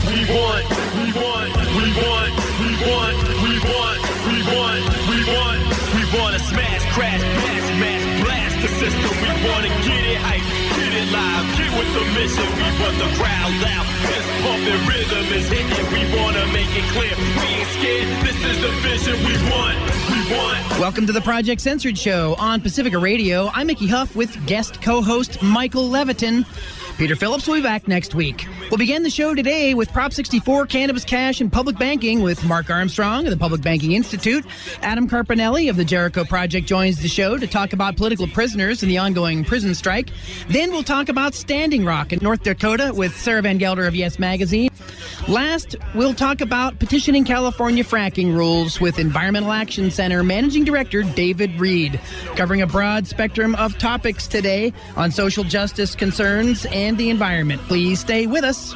We want to smash, crash, mash, blast the system. We want to get it hype, get it live, get with the mission. We want the crowd loud, fist pumping, rhythm is hitting. We want to make it clear, we ain't scared. This is the vision we want. Welcome to the Project Censored Show on Pacifica Radio. I'm Mickey Huff with guest co-host Michael Levitin. Peter Phillips will be back next week. We'll begin the show today with Prop 64, Cannabis Cash, and Public Banking with Mark Armstrong of the Public Banking Institute. Adam Carpinelli of the Jericho Project joins the show to talk about political prisoners and the ongoing prison strike. Then we'll talk about Standing Rock in North Dakota with Sarah Van Gelder of Yes Magazine. Last, we'll talk about petitioning California fracking rules with Environmental Action Center Managing Director David Reed, covering a broad spectrum of topics today on social justice concerns and the environment. Please stay with us.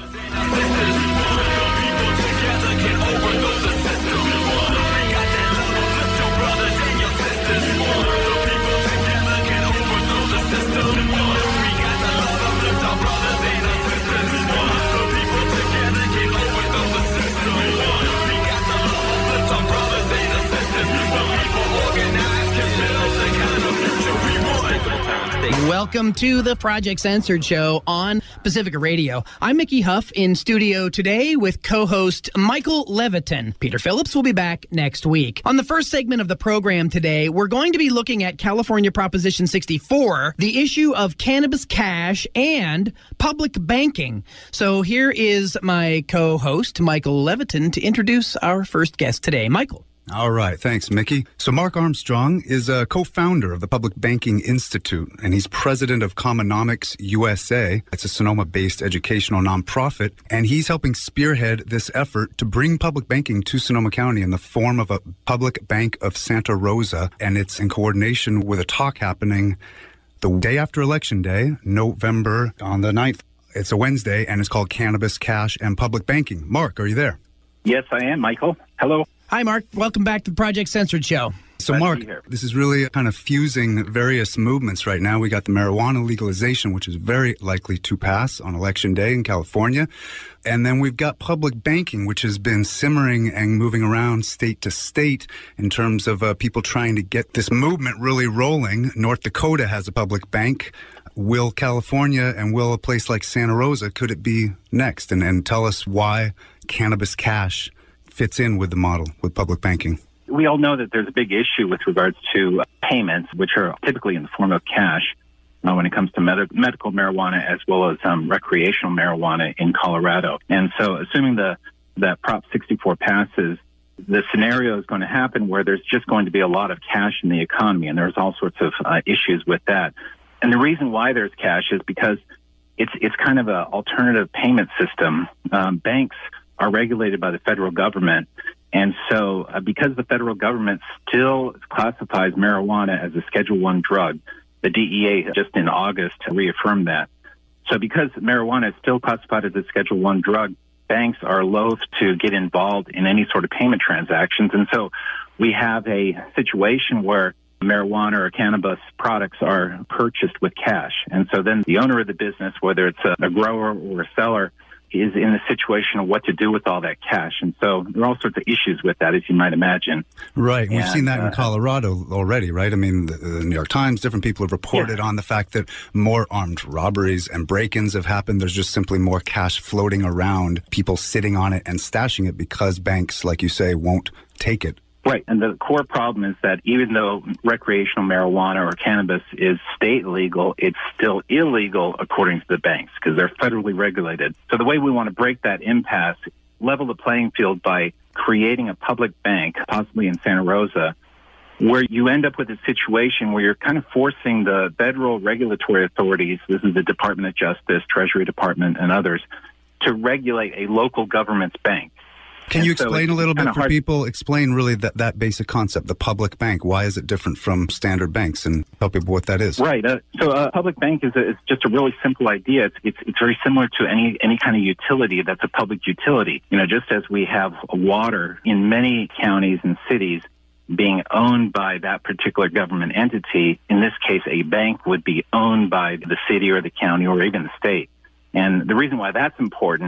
Welcome to the Project Censored Show on Pacifica Radio. I'm Mickey Huff in studio today with co-host Michael Levitin. Peter Phillips will be back next week. On the first segment of the program today, we're going to be looking at California Proposition 64, the issue of cannabis cash and public banking. So here is my co-host, Michael Levitin, to introduce our first guest today. Michael. All right. Thanks, Mickey. So Mark Armstrong is a co-founder of the Public Banking Institute, and he's president of Commonomics USA. It's a Sonoma-based educational nonprofit, and he's helping spearhead this effort to bring public banking to Sonoma County in the form of a Public Bank of Santa Rosa, and it's in coordination with a talk happening the day after Election Day, November on the 9th. It's a Wednesday, and it's called Cannabis, Cash, and Public Banking. Mark, are you there? Yes, I am, Michael. Hello. Hi, Mark. Welcome back to the Project Censored Show. So, Mark, this is really kind of fusing various movements right now. We got the marijuana legalization, which is very likely to pass on Election Day in California. And then we've got public banking, which has been simmering and moving around state to state in terms of people trying to get this movement really rolling. North Dakota has a public bank. Will California and will a place like Santa Rosa, could it be next? And tell us why Cannabis Cash fits in with the model with public banking. We all know that there's a big issue with regards to payments, which are typically in the form of cash when it comes to medical marijuana as well as recreational marijuana in Colorado. And so assuming that Prop 64 passes, the scenario is going to happen where there's just going to be a lot of cash in the economy, and there's all sorts of issues with that. And the reason why there's cash is because it's kind of an alternative payment system. Banks are regulated by the federal government. And so because the federal government still classifies marijuana as a Schedule I drug, the DEA just in August reaffirmed that. So because marijuana is still classified as a Schedule I drug, banks are loath to get involved in any sort of payment transactions. And so we have a situation where marijuana or cannabis products are purchased with cash. And so then the owner of the business, whether it's a grower or a seller, is in the situation of what to do with all that cash. And so there are all sorts of issues with that, as you might imagine. Right. We've seen that in Colorado already, right? I mean, the New York Times, different people have reported on the fact that more armed robberies and break-ins have happened. There's just simply more cash floating around, people sitting on it and stashing it because banks, like you say, won't take it. Right. And the core problem is that even though recreational marijuana or cannabis is state legal, it's still illegal according to the banks because they're federally regulated. So the way we want to break that impasse, level the playing field by creating a public bank, possibly in Santa Rosa, where you end up with a situation where you're kind of forcing the federal regulatory authorities, this is the Department of Justice, Treasury Department, and others, to regulate a local government's bank. Can you explain a little bit for people, explain really that basic concept, the public bank? Why is it different from standard banks, and tell people what that is? Right. So a public bank is just a really simple idea. It's very similar to any kind of utility that's a public utility. You know, just as we have water in many counties and cities being owned by that particular government entity, in this case, a bank would be owned by the city or the county or even the state. And the reason why that's important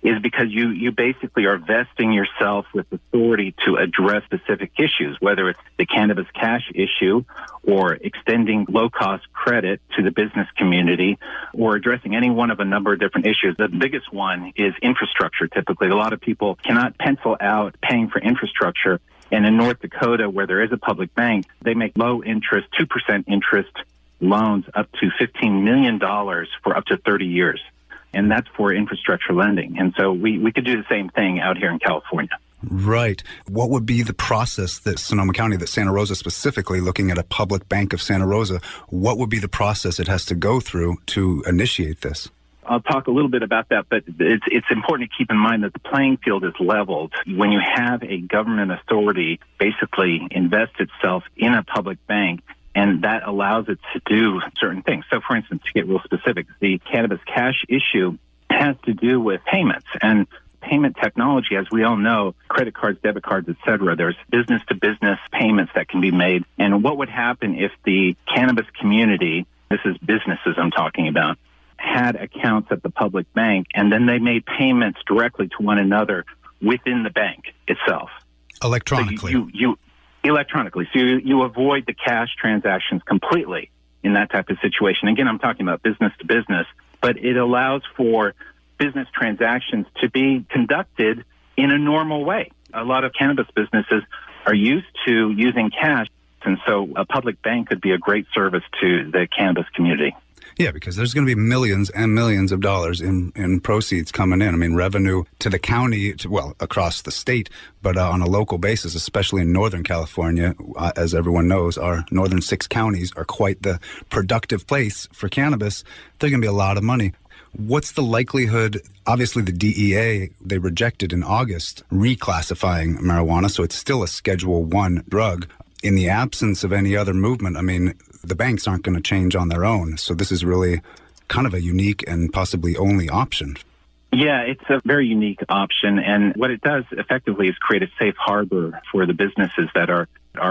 is because you basically are vesting yourself with authority to address specific issues, whether it's the cannabis cash issue or extending low-cost credit to the business community or addressing any one of a number of different issues. The biggest one is infrastructure, typically. A lot of people cannot pencil out paying for infrastructure. And in North Dakota, where there is a public bank, they make low interest, 2% interest loans up to $15 million for up to 30 years. And that's for infrastructure lending. And so we could do the same thing out here in California. Right. What would be the process that Sonoma County, that Santa Rosa specifically, looking at a public bank of Santa Rosa, what would be the process it has to go through to initiate this? I'll talk a little bit about that, but it's important to keep in mind that the playing field is leveled. When you have a government authority basically invest itself in a public bank, and that allows it to do certain things. So, for instance, to get real specific, the cannabis cash issue has to do with payments and payment technology. As we all know, credit cards, debit cards, et cetera, there's business-to-business payments that can be made. And what would happen if the cannabis community, this is businesses I'm talking about, had accounts at the public bank, and then they made payments directly to one another within the bank itself? Electronically. So electronically. So you avoid the cash transactions completely in that type of situation. Again, I'm talking about business to business, but it allows for business transactions to be conducted in a normal way. A lot of cannabis businesses are used to using cash, and so a public bank could be a great service to the cannabis community. Yeah, because there's going to be millions and millions of dollars in proceeds coming in. I mean, revenue to the county, across the state, but on a local basis, especially in Northern California, as everyone knows, our northern 6 counties are quite the productive place for cannabis. There's going to be a lot of money. What's the likelihood? Obviously, the DEA, they rejected in August reclassifying marijuana, so it's still a Schedule I drug. In the absence of any other movement, I mean, the banks aren't going to change on their own. So this is really kind of a unique and possibly only option. Yeah, it's a very unique option. And what it does effectively is create a safe harbor for the businesses that are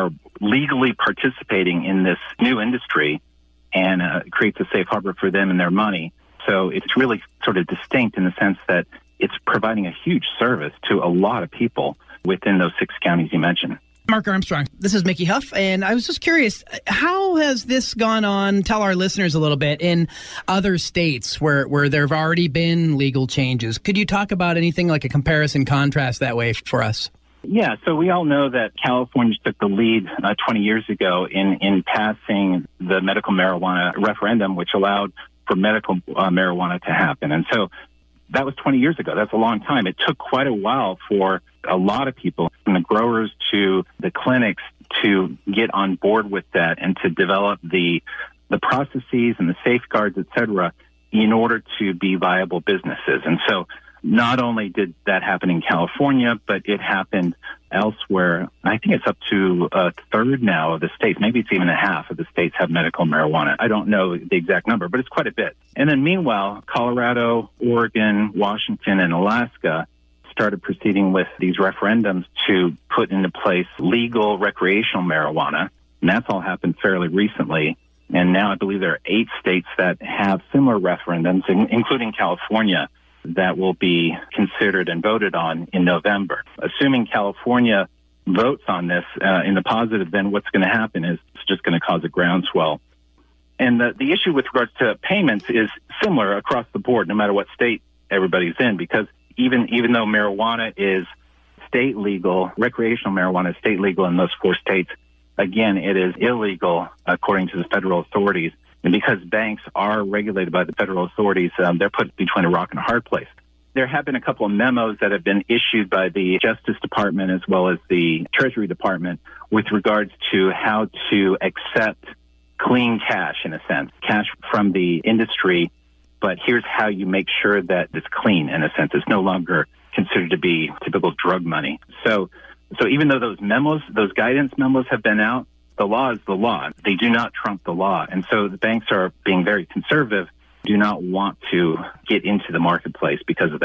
legally participating in this new industry, and creates a safe harbor for them and their money. So it's really sort of distinct in the sense that it's providing a huge service to a lot of people within those 6 counties you mentioned. Mark Armstrong, this is Mickey Huff, and I was just curious, how has this gone on, tell our listeners a little bit, in other states where there have already been legal changes? Could you talk about anything like a comparison contrast that way for us? Yeah, so we all know that California took the lead 20 years ago in passing the medical marijuana referendum, which allowed for medical marijuana to happen. And so that was 20 years ago. That's a long time. It took quite a while for a lot of people, from the growers to the clinics, to get on board with that and to develop the processes and the safeguards, et cetera, in order to be viable businesses. And so not only did that happen in California, but it happened elsewhere. I think it's up to a third now of the states. Maybe it's even a half of the states have medical marijuana. I don't know the exact number, but it's quite a bit. And then meanwhile, Colorado, Oregon, Washington, and Alaska started proceeding with these referendums to put into place legal recreational marijuana. And that's all happened fairly recently. And now I believe there are 8 states that have similar referendums, including California, that will be considered and voted on in November. Assuming California votes on this in the positive, then what's going to happen is it's just going to cause a groundswell. And the issue with regards to payments is similar across the board, no matter what state everybody's in, because even though marijuana is state legal, recreational marijuana is state legal in those 4 states, again, it is illegal according to the federal authorities. And because banks are regulated by the federal authorities, they're put between a rock and a hard place. There have been a couple of memos that have been issued by the Justice Department as well as the Treasury Department with regards to how to accept clean cash, in a sense, cash from the industry. But here's how you make sure that it's clean, in a sense. It's no longer considered to be typical drug money. So even though those memos, those guidance memos have been out, the law is the law. They do not trump the law. And so the banks are being very conservative, do not want to get into the marketplace because of that.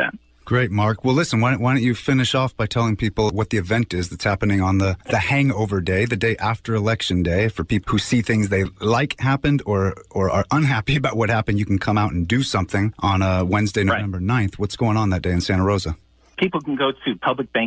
Great, Mark. Well, listen, why don't you finish off by telling people what the event is that's happening on the hangover day, the day after Election Day, for people who see things they like happened or are unhappy about what happened. You can come out and do something on Wednesday, November 9th. What's going on that day in Santa Rosa? People can go to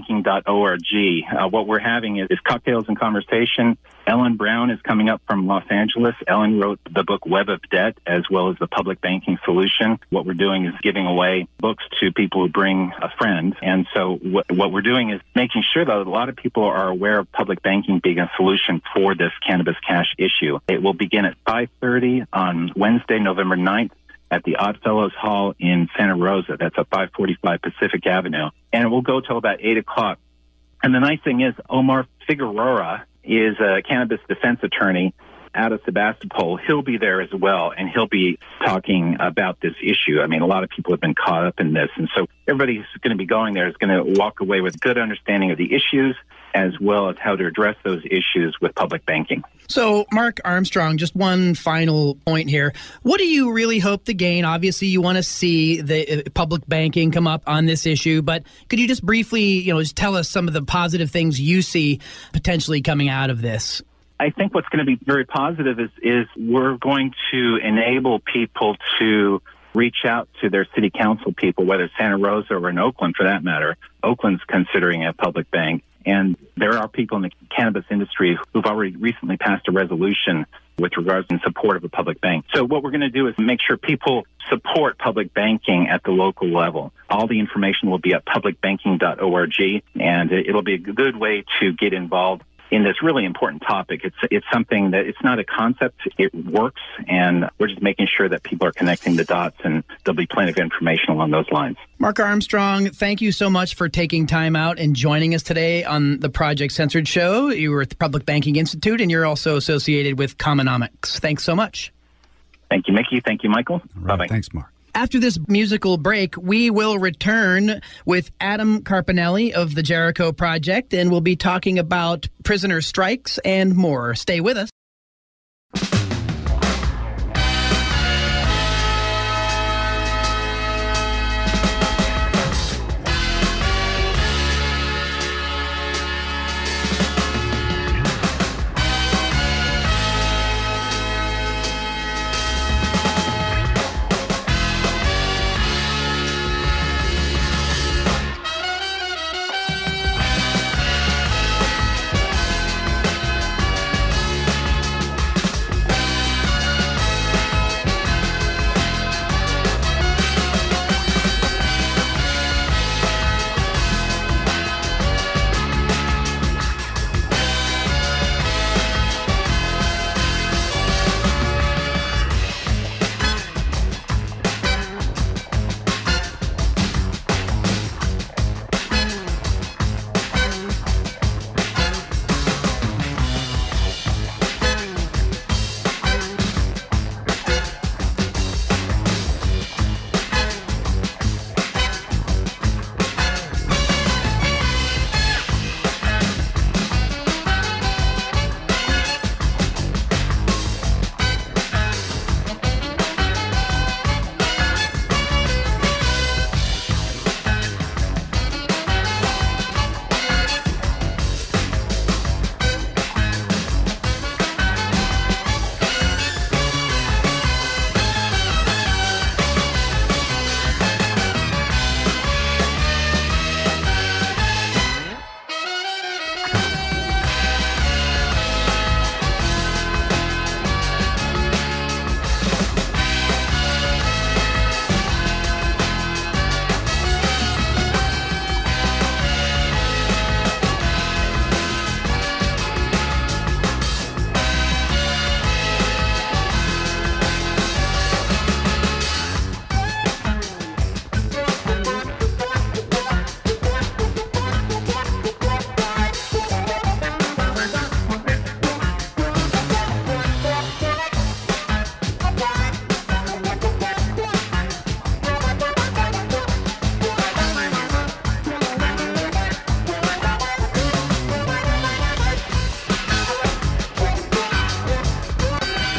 publicbanking.org. What we're having is cocktails and conversation. Ellen Brown is coming up from Los Angeles. Ellen wrote the book Web of Debt, as well as the Public Banking Solution. What we're doing is giving away books to people who bring a friend. And so what we're doing is making sure that a lot of people are aware of public banking being a solution for this cannabis cash issue. It will begin at 5:30 on Wednesday, November 9th. At the Oddfellows Hall in Santa Rosa. That's at 545 Pacific Avenue. And it will go till about 8 o'clock. And the nice thing is Omar Figueroa is a cannabis defense attorney out of Sebastopol. He'll be there as well, and he'll be talking about this issue. I mean, a lot of people have been caught up in this. And so everybody who's going to be going there is going to walk away with a good understanding of the issues, as well as how to address those issues with public banking. So, Mark Armstrong, just one final point here. What do you really hope to gain? Obviously, you want to see the public banking come up on this issue, but could you just briefly, just tell us some of the positive things you see potentially coming out of this? I think what's going to be very positive is we're going to enable people to reach out to their city council people, whether it's Santa Rosa or in Oakland for that matter. Oakland's considering a public bank. And there are people in the cannabis industry who've already recently passed a resolution with regards in support of a public bank. So what we're going to do is make sure people support public banking at the local level. All the information will be at publicbanking.org, and it'll be a good way to get involved in this really important topic. It's something that it's not a concept, it works, and we're just making sure that people are connecting the dots, and there'll be plenty of information along those lines. Mark Armstrong, thank you so much for taking time out and joining us today on the Project Censored show. You were at the Public Banking Institute, and you're also associated with Commonomics. Thanks so much. Thank you, Mickey. Thank you, Michael. Right, Bye-bye. Thanks, Mark. After this musical break, we will return with Adam Carpinelli of the Jericho Project, and we'll be talking about prisoner strikes and more. Stay with us.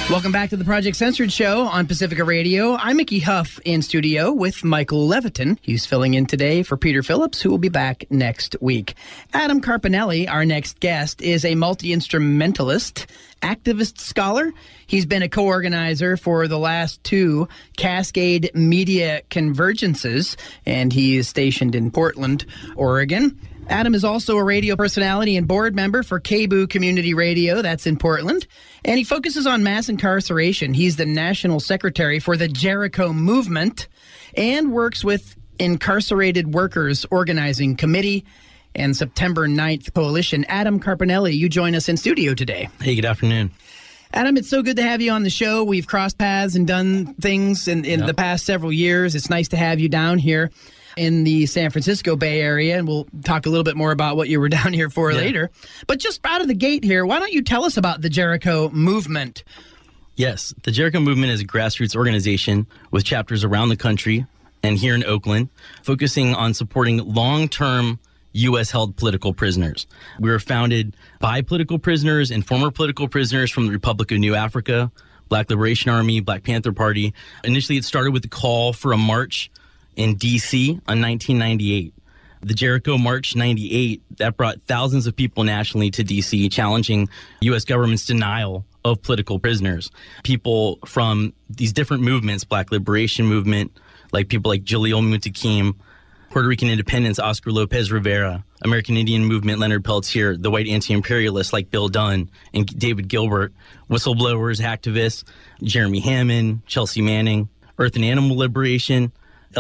Welcome back to the Project Censored Show on Pacifica Radio. I'm Mickey Huff in studio with Michael Levitin. He's filling in today for Peter Phillips, who will be back next week. Adam Carpinelli, our next guest, is a multi-instrumentalist, activist scholar. He's been a co-organizer for the last 2 Cascade Media Convergences, and he is stationed in Portland, Oregon. Adam is also a radio personality and board member for KBOO Community Radio, that's in Portland, and he focuses on mass incarceration. He's the national secretary for the Jericho Movement and works with Incarcerated Workers Organizing Committee and September 9th Coalition. Adam Carpinelli, you join us in studio today. Hey, good afternoon. Adam, it's so good to have you on the show. We've crossed paths and done things in the past several years. It's nice to have you down here in the San Francisco Bay Area, and we'll talk a little bit more about what you were down here for later. But just out of the gate here, why don't you tell us about the Jericho Movement? Yes, the Jericho Movement is a grassroots organization with chapters around the country and here in Oakland, focusing on supporting long-term U.S.-held political prisoners. We were founded by political prisoners and former political prisoners from the Republic of New Africa, Black Liberation Army, Black Panther Party. Initially, it started with the call for a march in D.C. on 1998. The Jericho March 98, that brought thousands of people nationally to D.C. challenging U.S. government's denial of political prisoners. People from these different movements, Black Liberation Movement, like people like Jalil Muntaqim, Puerto Rican independence, Oscar Lopez Rivera, American Indian Movement, Leonard Peltier, the white anti-imperialists like Bill Dunn and David Gilbert, whistleblowers, activists, Jeremy Hammond, Chelsea Manning, Earth and Animal Liberation,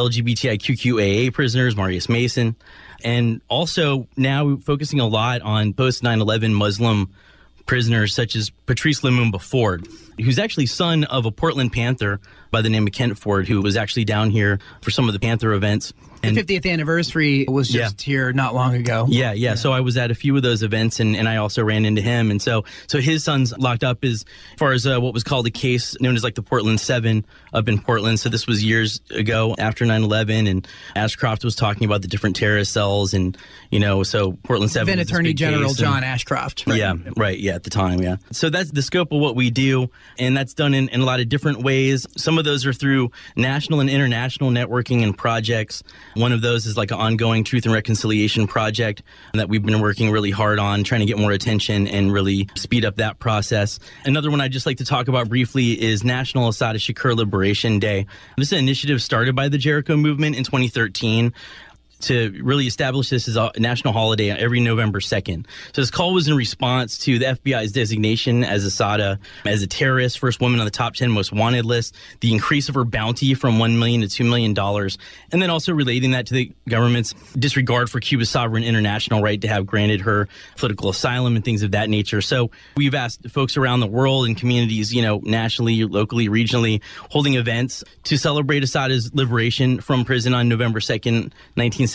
LGBTIQAA prisoners, Marius Mason, and also now focusing a lot on post 9/11 Muslim prisoners such as Patrice Lumumba Ford, who's actually son of a Portland Panther by the name of Kent Ford, who was actually down here for some of the Panther events. And the 50th anniversary was just here not long ago. Yeah. So I was at a few of those events, and I also ran into him. And so his son's locked up as far as what was called a case known as like the Portland 7 up in Portland. So this was years ago after 9/11, and Ashcroft was talking about the different terrorist cells, and so Portland 7. Then Attorney General John Ashcroft. Right? Yeah, at the time, yeah. So that's the scope of what we do, and that's done in a lot of different ways. Some of those are through national and international networking and projects. One of those is like an ongoing truth and reconciliation project that we've been working really hard on, trying to get more attention and really speed up that process. Another one I'd just like to talk about briefly is National Assata Shakur Liberation Day. This is an initiative started by the Jericho Movement in 2013 to really establish this as a national holiday every November 2nd. So this call was in response to the FBI's designation as Assata as a terrorist, first woman on the top 10 most wanted list, the increase of her bounty from $1 million to $2 million, and then also relating that to the government's disregard for Cuba's sovereign international right to have granted her political asylum and things of that nature. So we've asked folks around the world and communities, nationally, locally, regionally, holding events to celebrate Assata's liberation from prison on November 2nd, 1979.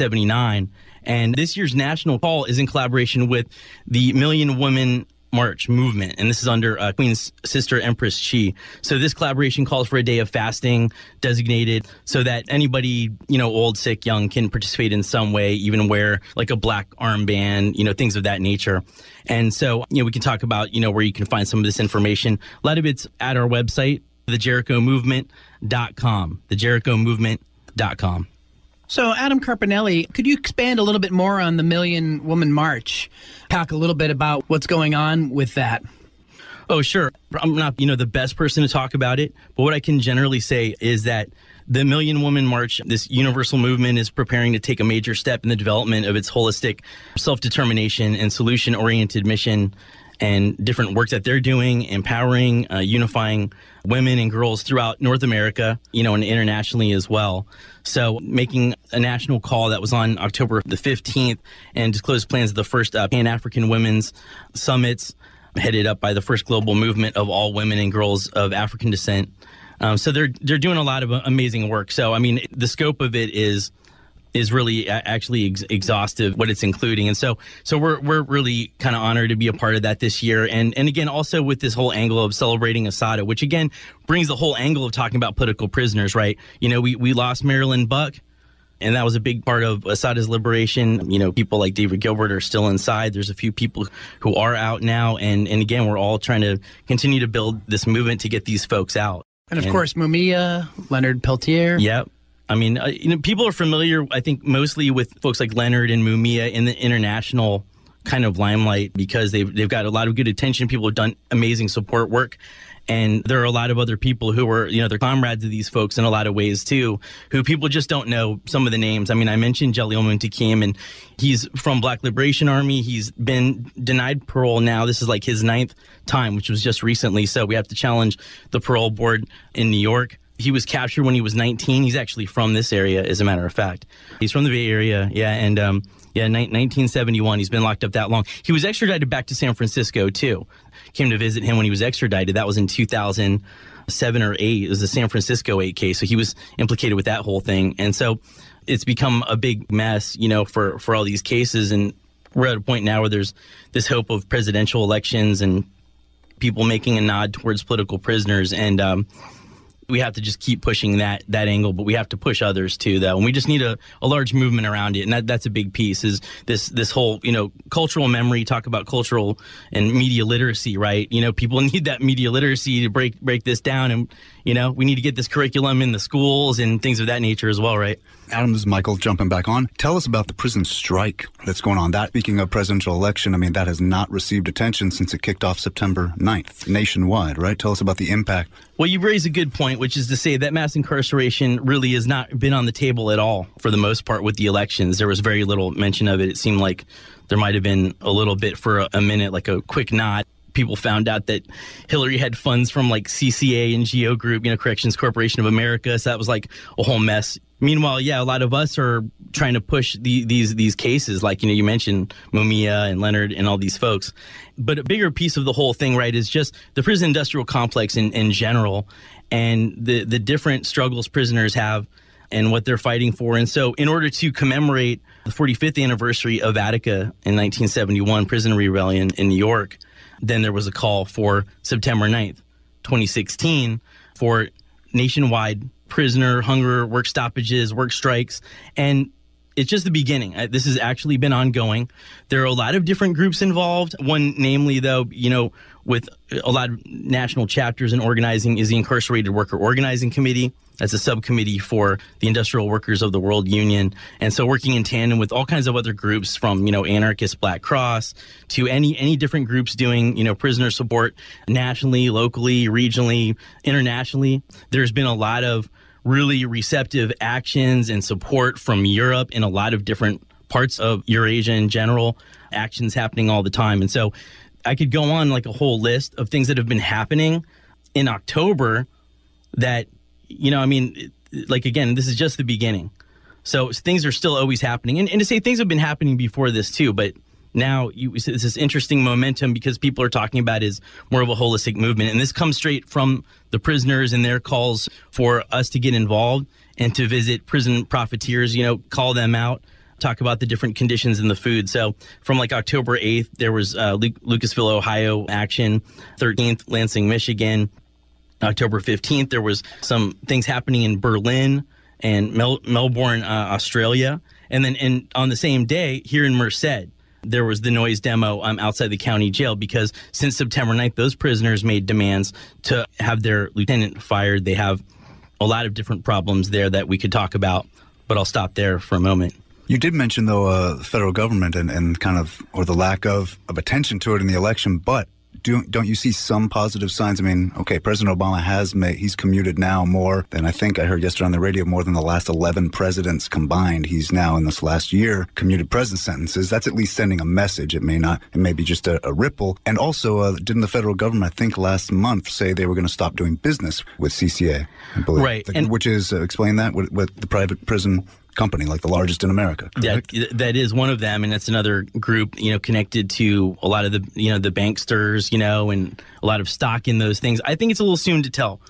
And this year's national call is in collaboration with the Million Women March movement, and this is under Queen's sister Empress Chi. So this collaboration calls for a day of fasting designated so that anybody, old, sick, young, can participate in some way, even wear like a black armband, things of that nature. And so, we can talk about, where you can find some of this information. A lot of it's at our website, thejerichomovement.com, thejerichomovement.com. So, Adam Carpinelli, could you expand a little bit more on the Million Woman March? Talk a little bit about what's going on with that. Oh, sure. I'm not, the best person to talk about it, but what I can generally say is that the Million Woman March, this universal movement, is preparing to take a major step in the development of its holistic self-determination and solution-oriented mission and different work that they're doing, empowering, unifying women and girls throughout North America, and internationally as well. So making a national call that was on October the 15th and disclosed plans of the first Pan-African Women's Summits headed up by the first global movement of all women and girls of African descent. So they're doing a lot of amazing work. So, the scope of it is really actually exhaustive, what it's including. And so we're really kind of honored to be a part of that this year. And again, also with this whole angle of celebrating Assata, which again brings the whole angle of talking about political prisoners, right? We lost Marilyn Buck And that was a big part of Assata's liberation. You know, people like David Gilbert are still inside. There's a few people who are out now. And again, we're all trying to continue to build this movement to get these folks out. And of course, Mumia, Leonard Peltier. Yep. I mean, people are familiar, I think, mostly with folks like Leonard and Mumia in the international kind of limelight because they've got a lot of good attention. People have done amazing support work. And there are a lot of other people who are, they're comrades of these folks in a lot of ways, too, who people just don't know some of the names. I mean, I mentioned Jalil Muntakim, and he's from Black Liberation Army. He's been denied parole now. This is like his 9th time, which was just recently. So we have to challenge the parole board in New York. He was captured when he was 19. He's actually from this area, as a matter of fact. He's from the Bay Area, yeah, and 1971. He's been locked up that long. He was extradited back to San Francisco, too. Came to visit him when he was extradited. That was in 2007 or 8. It was the San Francisco 8 case, so he was implicated with that whole thing. And so it's become a big mess, for all these cases. And we're at a point now where there's this hope of presidential elections and people making a nod towards political prisoners. And we have to just keep pushing that angle, but we have to push others too, though. And we just need a large movement around it. And that's a big piece is this whole, cultural memory, talk about cultural and media literacy, right? People need that media literacy to break this down. And, we need to get this curriculum in the schools and things of that nature as well, right? Adam, this is Michael jumping back on. Tell us about the prison strike that's going on. That, speaking of presidential election, I mean, that has not received attention since it kicked off September 9th, nationwide, right? Tell us about the impact. Well, you raise a good point, which is to say that mass incarceration really has not been on the table at all for the most part with the elections. There was very little mention of it. It seemed like there might have been a little bit for a minute, like a quick nod. People found out that Hillary had funds from like CCA and GEO Group, Corrections Corporation of America. So that was like a whole mess. Meanwhile, yeah, a lot of us are trying to push these cases, like, you mentioned Mumia and Leonard and all these folks. But a bigger piece of the whole thing, right, is just the prison industrial complex in general and the different struggles prisoners have and what they're fighting for. And so in order to commemorate the 45th anniversary of Attica in 1971, prison rebellion in New York, then there was a call for September 9th, 2016, for nationwide prisoner hunger, work stoppages, work strikes. And it's just the beginning. This has actually been ongoing. There are a lot of different groups involved. One, namely, though, with a lot of national chapters and organizing is the Incarcerated Worker Organizing Committee. That's a subcommittee for the Industrial Workers of the World Union. And so working in tandem with all kinds of other groups from, anarchist Black Cross to any different groups doing, prisoner support nationally, locally, regionally, internationally. There's been a lot of really receptive actions and support from Europe and a lot of different parts of Eurasia in general, actions happening all the time. And so I could go on like a whole list of things that have been happening in October that, again, this is just the beginning. So things are still always happening. And to say things have been happening before this too, but now it's this interesting momentum because people are talking about is more of a holistic movement. And this comes straight from the prisoners and their calls for us to get involved and to visit prison profiteers, call them out, talk about the different conditions in the food. So from like October 8th, there was Lucasville, Ohio action, 13th, Lansing, Michigan. October 15th, there was some things happening in Berlin and Melbourne, Australia. And then on the same day, here in Merced, there was the noise demo outside the county jail because since September 9th, those prisoners made demands to have their lieutenant fired. They have a lot of different problems there that we could talk about, but I'll stop there for a moment. You did mention, though, the federal government and kind of, or the lack of attention to it in the election, but don't you see some positive signs? I mean, okay, President Obama he's commuted now more than I think I heard yesterday on the radio, more than the last 11 presidents combined. He's now in this last year commuted prison sentences. That's at least sending a message. It may be just a ripple. And also, didn't the federal government, I think last month, say they were going to stop doing business with CCA? I believe. Right. Which is, explain that, with the private prison company, like the largest in America. Correct? Yeah, that is one of them, and that's another group, connected to a lot of the, the banksters, and a lot of stock in those things. I think it's a little soon to tell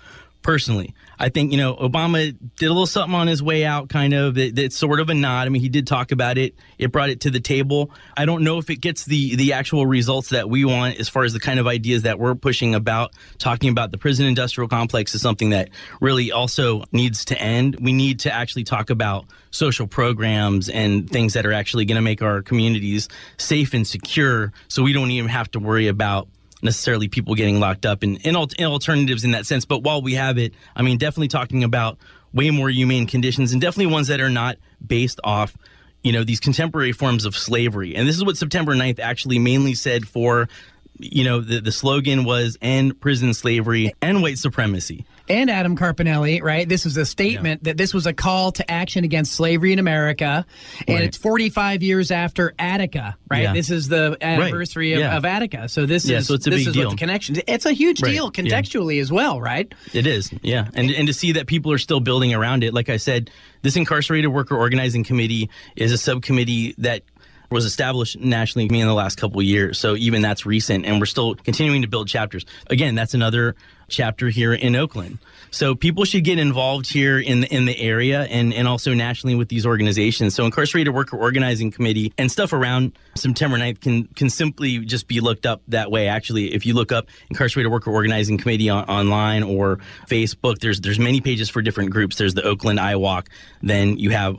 personally. I think, Obama did a little something on his way out, kind of. It's sort of a nod. I mean, he did talk about it. It brought it to the table. I don't know if it gets the actual results that we want as far as the kind of ideas that we're pushing about. Talking about the prison industrial complex is something that really also needs to end. We need to actually talk about social programs and things that are actually going to make our communities safe and secure, so we don't even have to worry about necessarily people getting locked up and alternatives in that sense. But while we have it, I mean, definitely talking about way more humane conditions, and definitely ones that are not based off, these contemporary forms of slavery. And this is what September 9th actually mainly said for, the slogan was end prison slavery and white supremacy. And Adam Carpinelli, right? This is a statement that this was a call to action against slavery in America. And it's 45 years after Attica, right? Yeah. This is the anniversary of Attica. So this is so it's a big deal. What the connection. It's a huge deal contextually as well, right? It is, yeah. And to see that people are still building around it. Like I said, this Incarcerated Worker Organizing Committee is a subcommittee that was established nationally in the last couple of years. So even that's recent, and we're still continuing to build chapters. Again, that's another chapter here in Oakland. So people should get involved here in the area and also nationally with these organizations. So Incarcerated Worker Organizing Committee and stuff around September 9th can simply just be looked up that way. Actually, if you look up Incarcerated Worker Organizing Committee online or Facebook, there's many pages for different groups. There's the Oakland IWOC. Then you have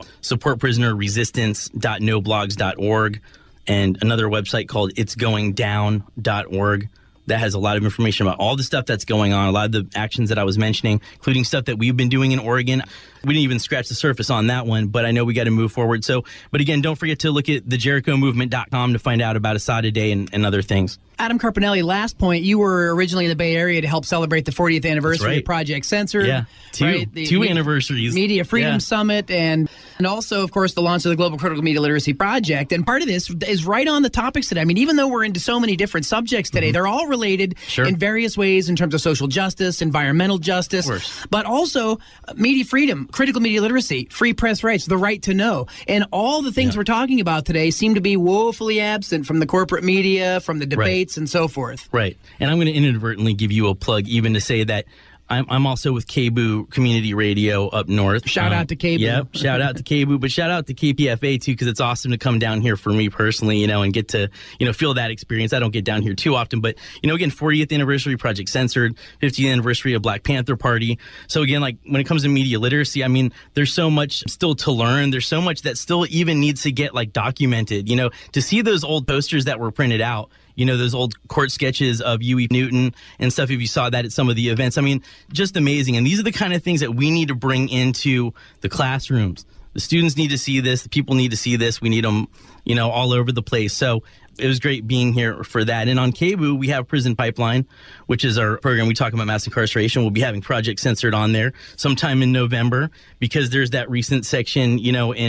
supportprisonerresistance.noblogs.org and another website called itsgoingdown.org. That has a lot of information about all the stuff that's going on, a lot of the actions that I was mentioning, including stuff that we've been doing in Oregon. We didn't even scratch the surface on that one, but I know we got to move forward. So, but again, don't forget to look at thejerichomovement.com to find out about Assata Day and other things. Adam Carpinelli, last point, you were originally in the Bay Area to help celebrate the 40th anniversary of Project Censored. Yeah, two anniversaries. Media Freedom Summit, and also, of course, the launch of the Global Critical Media Literacy Project. And part of this is right on the topics today. I mean, even though we're into so many different subjects today, they're all related in various ways in terms of social justice, environmental justice, but also media freedom, critical media literacy, free press rights, the right to know. And all the things we're talking about today seem to be woefully absent from the corporate media, from the debates, and so forth. Right. And I'm going to inadvertently give you a plug even to say that I'm also with KBOO Community Radio up north. Shout out to KBOO. Yep, shout out to KBOO, but shout out to KPFA too, because it's awesome to come down here for me personally, and get to, feel that experience. I don't get down here too often, but, again, 40th anniversary Project Censored, 50th anniversary of Black Panther Party. So again, like when it comes to media literacy, I mean, there's so much still to learn. There's so much that still even needs to get documented, to see those old posters that were printed out. Those old court sketches of Huey Newton and stuff, if you saw that at some of the events. I mean, just amazing. And these are the kind of things that we need to bring into the classrooms. The students need to see this. The people need to see this. We need them, all over the place. So it was great being here for that. And on KBOO, we have Prison Pipeline, which is our program. We talk about mass incarceration. We'll be having Project Censored on there sometime in November because there's that recent section,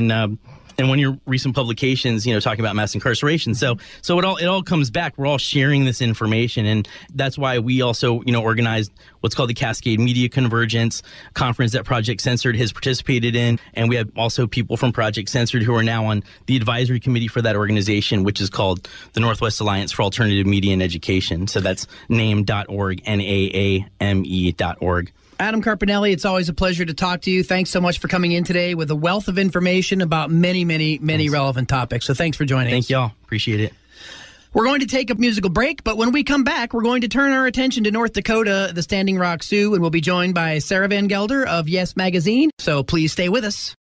in one of your recent publications, talking about mass incarceration. So it all comes back. We're all sharing this information, and that's why we also, organized what's called the Cascade Media Convergence conference that Project Censored has participated in, and we have also people from Project Censored who are now on the advisory committee for that organization, which is called the Northwest Alliance for Alternative Media and Education. So that's NAAME.org, NAAME.org. Adam Carpinelli, it's always a pleasure to talk to you. Thanks so much for coming in today with a wealth of information about many, many, many relevant topics. So thanks for joining us. Thank y'all. Appreciate it. We're going to take a musical break, but when we come back, we're going to turn our attention to North Dakota, the Standing Rock Sioux, and we'll be joined by Sarah Van Gelder of Yes Magazine. So please stay with us.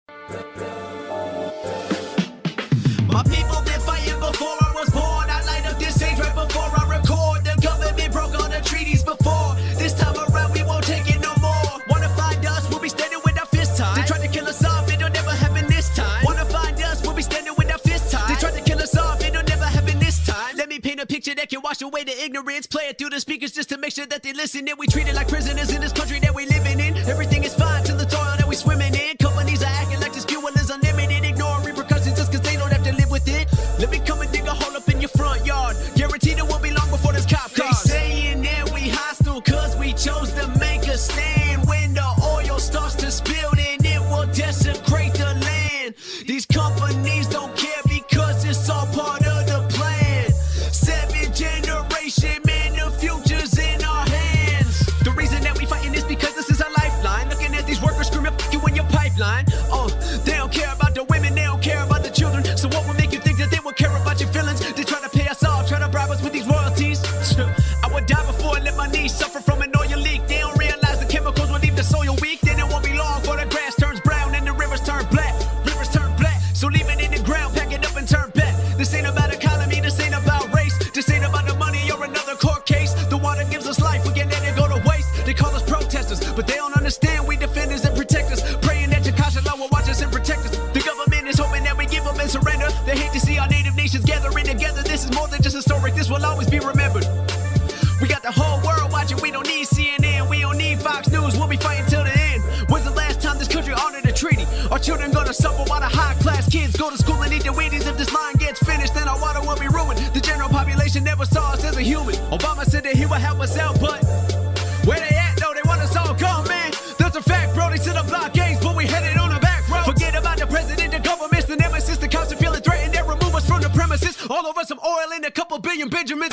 My people been fighting before I was born. I light up this stage right before I record. The government broke all the treaties before. This time around, we won't take it no more. Wanna find us, we'll be standing with our fists tied. They tried to kill us off, it'll never happen this time. Wanna find us, we'll be standing with our fists tied. They tried to kill us off, it'll never happen this time. Let me paint a picture that can wash away the ignorance. Play it through the speakers just to make sure that they listen. And we treat it like prisoners in this country that we living in. Everything is fine till the soil that we swimming in. Companies are acting like this fuel is unlimited. Ignore repercussions just cause they don't have to live with it. Let me come and dig a hole up in your front yard. Guaranteed it won't be long before there's cop cars. They saying that we hostile cause we chose to make a stand. When the oil starts to spill, then it will desecrate the land. These companies don't care because it's all part of the plan. 7th generation, man, the future's in our hands. The reason that we fighting is because this is our life to see our native nations gathering together. This is more than just historic, this will always be remembered. We got the whole world watching, we don't need CNN, we don't need Fox News, we'll be fighting till the end. When's the last time this country honored a treaty? Our children gonna suffer while the high-class kids go to school and eat their Wheaties. If this line gets finished, then our water will be ruined. The general population never saw us as a human. Obama said that he would help us out, but where they at? No, they want us all gone, man. That's a fact, bro. They set up blockades, but we headed on the back road. Forget about the president, the governments, the nemesis, the cops are feeling threatened. They remove us from the premises. All over some oil and a couple billion Benjamins.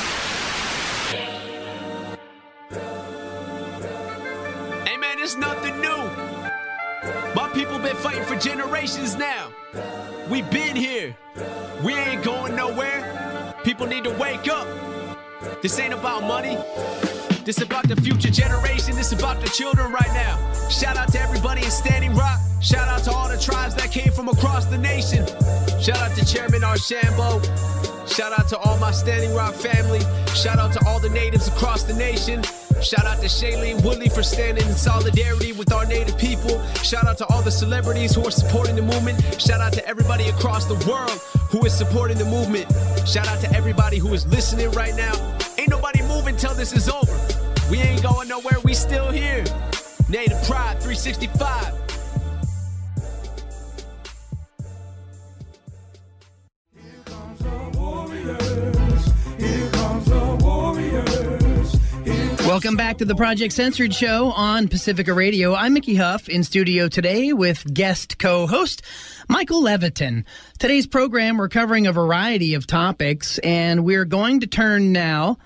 Hey, man, it's nothing new. My people been fighting for generations now. We been here. We ain't going nowhere. People need to wake up. This ain't about money. This about the future generation. This about the children right now. Shout out to everybody in Standing Rock. Shout out to all the tribes that came from across the nation. Shout out to Chairman Archambault. Shout out to all my Standing Rock family. Shout out to all the natives across the nation. Shout out to Shailene Woodley for standing in solidarity with our native people. Shout out to all the celebrities who are supporting the movement. Shout out to everybody across the world who is supporting the movement. Shout out to everybody who is listening right now. Ain't nobody moving till this is over. We ain't going nowhere, we still here. Native Pride 365. Welcome back to the Project Censored Show on Pacifica Radio. I'm Mickey Huff in studio today with guest co-host Michael Levitin. Today's program, we're covering a variety of topics, and we're going to turn now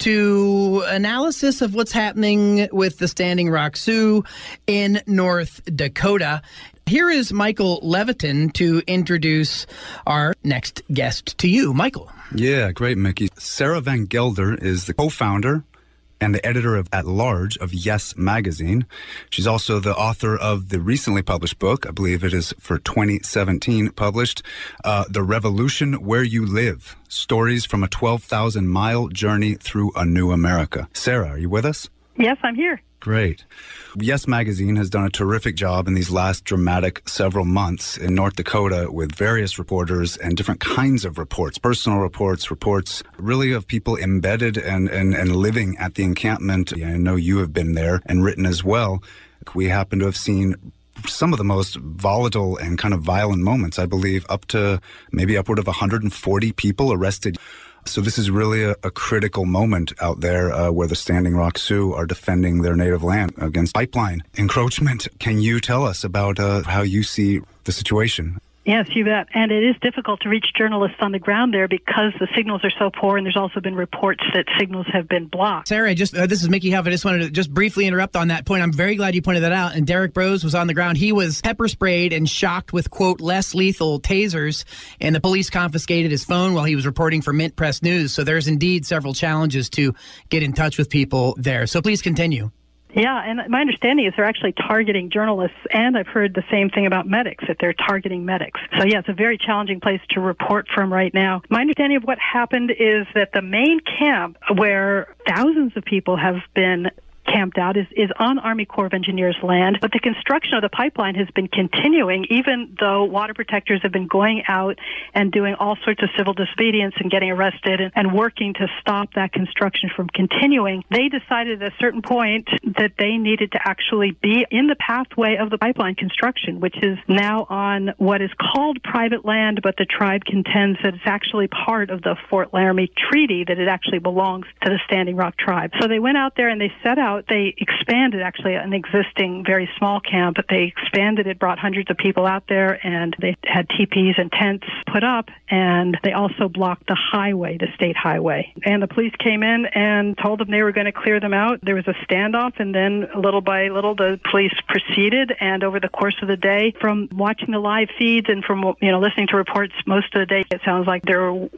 to analysis of what's happening with the Standing Rock Sioux in North Dakota. Here is Michael Levitin to introduce our next guest to you. Michael. Yeah, great, Mickey. Sarah Van Gelder is the co-founder and the editor-at-large of Yes Magazine. She's also the author of the recently published book, I believe it is for 2017 published, The Revolution Where You Live, Stories from a 12,000-Mile Journey Through a New America. Sarah, are you with us? Yes, I'm here. Great. Yes Magazine has done a terrific job in these last dramatic several months in North Dakota with various reporters and different kinds of reports, personal reports, reports really of people embedded and living at the encampment. I know you have been there and written as well. We happen to have seen some of the most volatile and kind of violent moments, I believe, up to maybe upward of 140 people arrested. So this is really a critical moment out there where the Standing Rock Sioux are defending their native land against pipeline encroachment. Can you tell us about how you see the situation? Yes, you bet. And it is difficult to reach journalists on the ground there because the signals are so poor, and there's also been reports that signals have been blocked. Sarah, this is Mickey Huff. I just wanted to just briefly interrupt on that point. I'm very glad you pointed that out. And Derek Brose was on the ground. He was pepper sprayed and shocked with, quote, less lethal tasers, and the police confiscated his phone while he was reporting for Mint Press News. So there's indeed several challenges to get in touch with people there. So please continue. Yeah, and my understanding is they're actually targeting journalists, and I've heard the same thing about medics, that they're targeting medics. So, yeah, it's a very challenging place to report from right now. My understanding of what happened is that the main camp where thousands of people have been camped out is on Army Corps of Engineers land, but the construction of the pipeline has been continuing even though water protectors have been going out and doing all sorts of civil disobedience and getting arrested and working to stop that construction from continuing. They decided at a certain point that they needed to actually be in the pathway of the pipeline construction, which is now on what is called private land, but the tribe contends that it's actually part of the Fort Laramie Treaty, that it actually belongs to the Standing Rock tribe. So they went out there and they set out. They expanded actually an existing very small camp, but they expanded it, brought hundreds of people out there, and they had teepees and tents put up, and they also blocked the highway, the state highway. And the police came in and told them they were going to clear them out. There was a standoff, and then little by little the police proceeded, and over the course of the day, from watching the live feeds and from listening to reports most of the day, it sounds like there were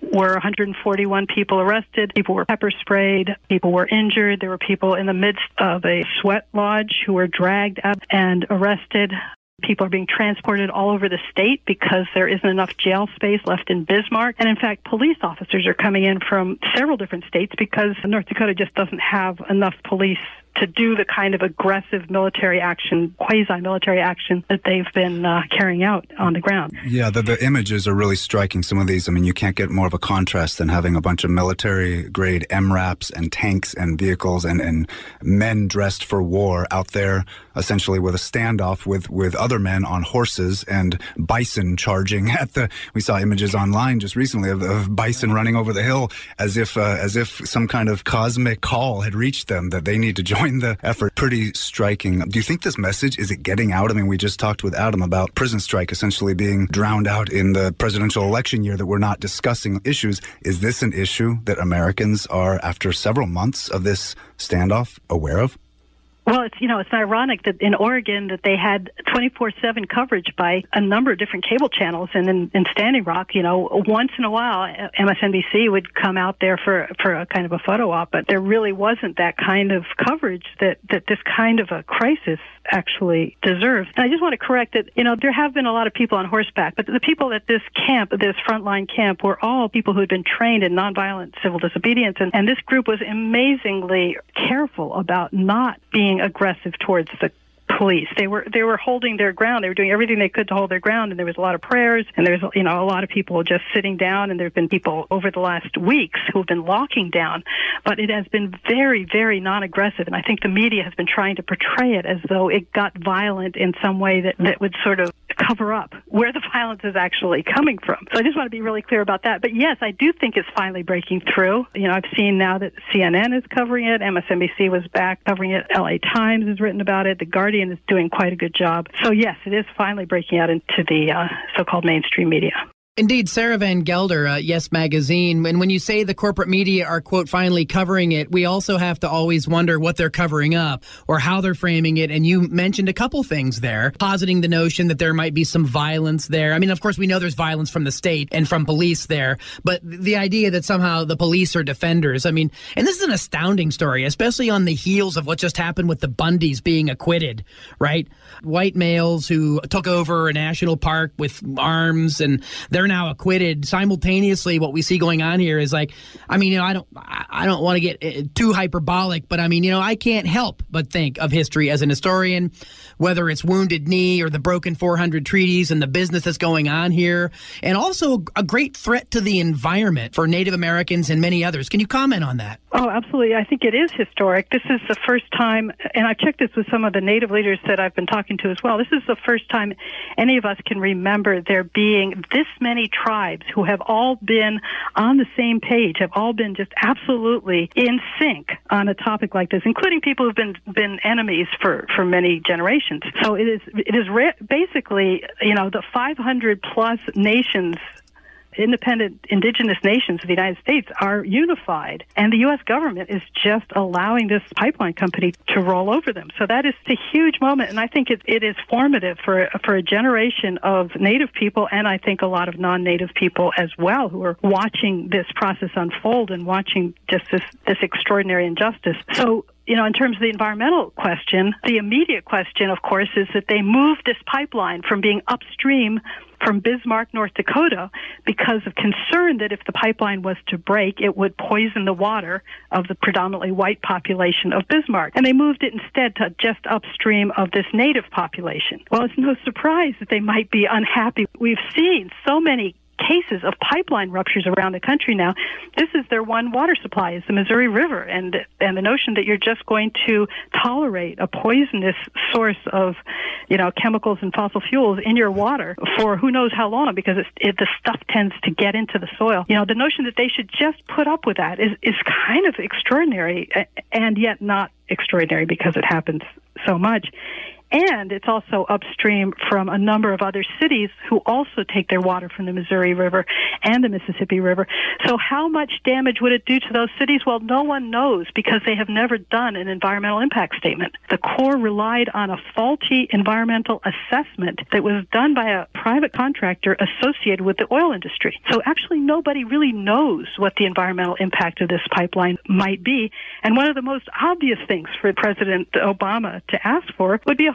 141 people arrested, people were pepper sprayed, people were injured, there were people in the midst of a sweat lodge who were dragged up and arrested. People are being transported all over the state because there isn't enough jail space left in Bismarck. And in fact, police officers are coming in from several different states because North Dakota just doesn't have enough police to do the kind of aggressive military action, quasi-military action that they've been carrying out on the ground. Yeah, the images are really striking, some of these. I mean, you can't get more of a contrast than having a bunch of military-grade MRAPs and tanks and vehicles and men dressed for war out there, essentially with a standoff with other men on horses and bison charging at the... We saw images online just recently of bison running over the hill as if some kind of cosmic call had reached them that they need to join the effort. Pretty striking. Do you think this message, is it getting out? I mean, we just talked with Adam about prison strike essentially being drowned out in the presidential election year, that we're not discussing issues. Is this an issue that Americans are, after several months of this standoff, aware of? Well, it's ironic that in Oregon that they had 24/7 coverage by a number of different cable channels, and in Standing Rock, once in a while MSNBC would come out there for a kind of a photo op, but there really wasn't that kind of coverage that this kind of a crisis actually deserves. And I just want to correct that, there have been a lot of people on horseback, but the people at this camp, this frontline camp, were all people who had been trained in nonviolent civil disobedience, and this group was amazingly careful about not being aggressive towards the police. They were holding their ground. They were doing everything they could to hold their ground, and there was a lot of prayers, and there's a lot of people just sitting down, and there have been people over the last weeks who have been locking down, but it has been very, very non-aggressive, and I think the media has been trying to portray it as though it got violent in some way that would sort of cover up where the violence is actually coming from. So I just want to be really clear about that. But yes, I do think it's finally breaking through. I've seen now that CNN is covering it, MSNBC was back covering it, LA Times has written about it, The Guardian is doing quite a good job. So yes, it is finally breaking out into the so-called mainstream media. Indeed, Sarah Van Gelder, Yes Magazine. And when you say the corporate media are, quote, finally covering it, we also have to always wonder what they're covering up or how they're framing it. And you mentioned a couple things there, positing the notion that there might be some violence there. I mean, of course, we know there's violence from the state and from police there, but the idea that somehow the police are defenders, I mean, and this is an astounding story, especially on the heels of what just happened with the Bundys being acquitted, right? White males who took over a national park with arms, and they're now acquitted. Simultaneously, what we see going on here is like, I mean, I don't want to get too hyperbolic, but I mean, I can't help but think of history as an historian, whether it's Wounded Knee or the Broken 400 Treaties and the business that's going on here, and also a great threat to the environment for Native Americans and many others. Can you comment on that? Oh, absolutely. I think it is historic. This is the first time, and I've checked this with some of the Native leaders that I've been talking to as well. This is the first time any of us can remember there being this many tribes who have all been on the same page, have all been just absolutely in sync on a topic like this, including people who've been enemies for many generations. So it is basically, the 500 plus nations, independent indigenous nations of the United States, are unified, and the U.S. government is just allowing this pipeline company to roll over them. So that is a huge moment, and I think it is formative for a generation of Native people, and I think a lot of non-Native people as well, who are watching this process unfold and watching just this extraordinary injustice. So, in terms of the environmental question, the immediate question, of course, is that they moved this pipeline from being upstream from Bismarck, North Dakota, because of concern that if the pipeline was to break, it would poison the water of the predominantly white population of Bismarck. And they moved it instead to just upstream of this native population. Well, it's no surprise that they might be unhappy. We've seen so many cases of pipeline ruptures around the country now. This is their one water supply, is the Missouri River, and the notion that you're just going to tolerate a poisonous source of, chemicals and fossil fuels in your water for who knows how long, because the stuff tends to get into the soil. The notion that they should just put up with that is kind of extraordinary, and yet not extraordinary because it happens so much. And it's also upstream from a number of other cities who also take their water from the Missouri River and the Mississippi River. So how much damage would it do to those cities? Well, no one knows, because they have never done an environmental impact statement. The Corps relied on a faulty environmental assessment that was done by a private contractor associated with the oil industry. So actually nobody really knows what the environmental impact of this pipeline might be. And one of the most obvious things for President Obama to ask for would be a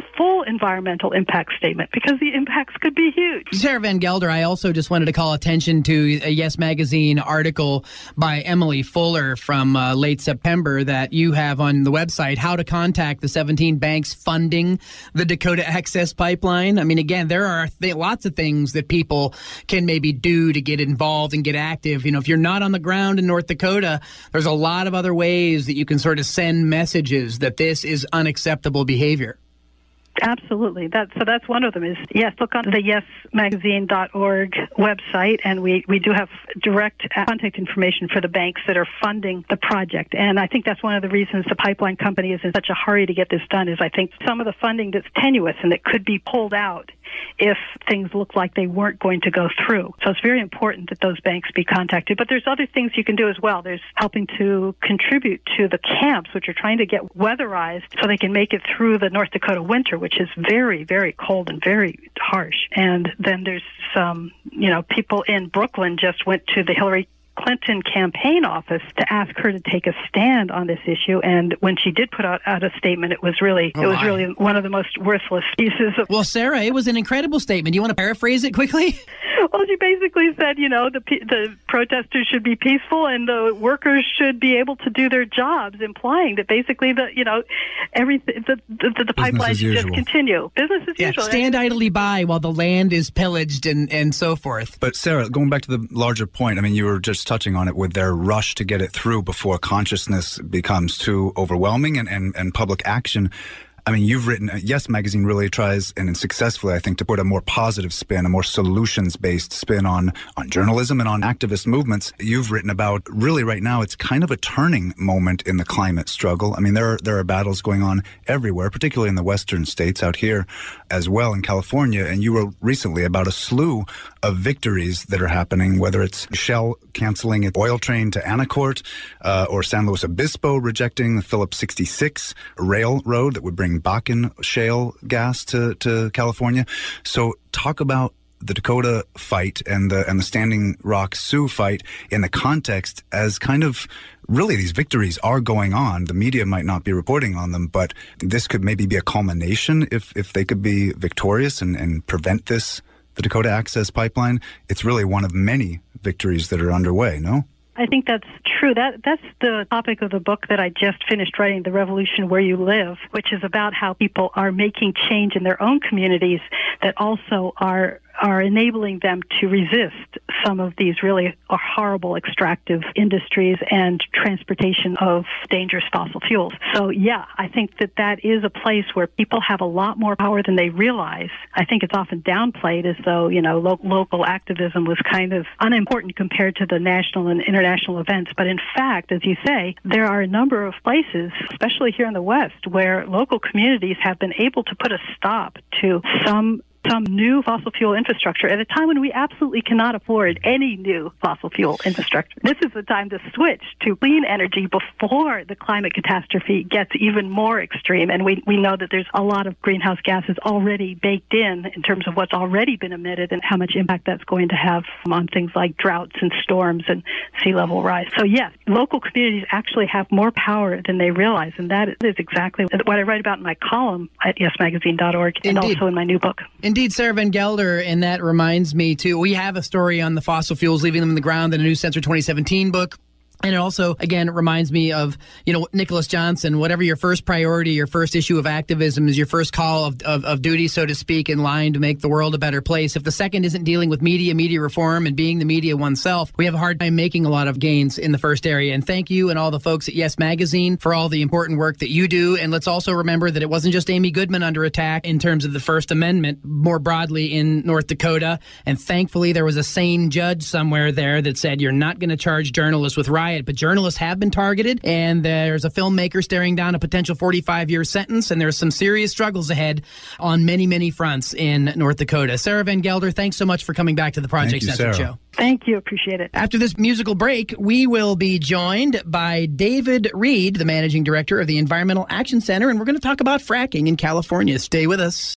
full environmental impact statement, because the impacts could be huge. Sarah Van Gelder, I also just wanted to call attention to a Yes Magazine article by Emily Fuller from late September that you have on the website, How to Contact the 17 Banks Funding the Dakota Access Pipeline. I mean, again, there are lots of things that people can maybe do to get involved and get active. You know, if you're not on the ground in North Dakota, there's a lot of other ways that you can sort of send messages that this is unacceptable behavior. Absolutely. That's one of them is, yes, look on the yesmagazine.org website, and we do have direct contact information for the banks that are funding the project. And I think that's one of the reasons the pipeline company is in such a hurry to get this done, is I think some of the funding that's tenuous and that could be pulled out if things look like they weren't going to go through. So it's very important that those banks be contacted. But there's other things you can do as well. There's helping to contribute to the camps, which are trying to get weatherized so they can make it through the North Dakota winter, which is very, very cold and very harsh. And then there's some, people in Brooklyn just went to the Hillary Clinton campaign office to ask her to take a stand on this issue, and when she did put out a statement, it was really one of the most worthless pieces of. Well, Sarah, it was an incredible statement. Do you want to paraphrase it quickly? Well, she basically said, the protesters should be peaceful and the workers should be able to do their jobs, implying that basically everything the pipeline should just continue. Business as usual. Stand idly by while the land is pillaged and so forth. But Sarah, going back to the larger point, I mean, you were just touching on it with their rush to get it through before consciousness becomes too overwhelming and public action. I mean, you've written, Yes Magazine really tries, and successfully, I think, to put a more positive spin, a more solutions-based spin on journalism and on activist movements. You've written about, really right now, it's kind of a turning moment in the climate struggle. I mean, there are battles going on everywhere, particularly in the western states, out here as well in California. And you wrote recently about a slew of victories that are happening, whether it's Shell canceling its oil train to Anacorte, or San Luis Obispo rejecting the Phillips 66 railroad that would bring Bakken shale gas to California. So talk about the Dakota fight and the Standing Rock Sioux fight in the context as kind of really these victories are going on. The media might not be reporting on them, but this could maybe be a culmination if they could be victorious and prevent the Dakota Access Pipeline. It's really one of many victories that are underway, no? I think that's true. That's the topic of the book that I just finished writing, The Revolution Where You Live, which is about how people are making change in their own communities that also are enabling them to resist some of these really horrible extractive industries and transportation of dangerous fossil fuels. So, yeah, I think that is a place where people have a lot more power than they realize. I think it's often downplayed as though, local activism was kind of unimportant compared to the national and international events. But in fact, as you say, there are a number of places, especially here in the West, where local communities have been able to put a stop to some new fossil fuel infrastructure at a time when we absolutely cannot afford any new fossil fuel infrastructure. This is the time to switch to clean energy before the climate catastrophe gets even more extreme. And we know that there's a lot of greenhouse gases already baked in terms of what's already been emitted and how much impact that's going to have on things like droughts and storms and sea level rise. So yes, local communities actually have more power than they realize. And that is exactly what I write about in my column at yesmagazine.org and also in my new book. Indeed, Sarah Van Gelder, and that reminds me, too, we have a story on the fossil fuels, leaving them in the ground in a new Censor 2017 book. And it also, again, reminds me of, Nicholas Johnson, whatever your first priority, your first issue of activism is your first call of duty, so to speak, in line to make the world a better place. If the second isn't dealing with media reform and being the media oneself, we have a hard time making a lot of gains in the first area. And thank you and all the folks at Yes Magazine for all the important work that you do. And let's also remember that it wasn't just Amy Goodman under attack in terms of the First Amendment more broadly in North Dakota. And thankfully, there was a sane judge somewhere there that said you're not going to charge journalists with riot, but journalists have been targeted, and there's a filmmaker staring down a potential 45-year sentence, and there's some serious struggles ahead on many, many fronts in North Dakota. Sarah Van Gelder, thanks so much for coming back to the Project Censored Show. Thank you. Appreciate it. After this musical break, we will be joined by David Reed, the Managing Director of the Environmental Action Center, and we're going to talk about fracking in California. Stay with us.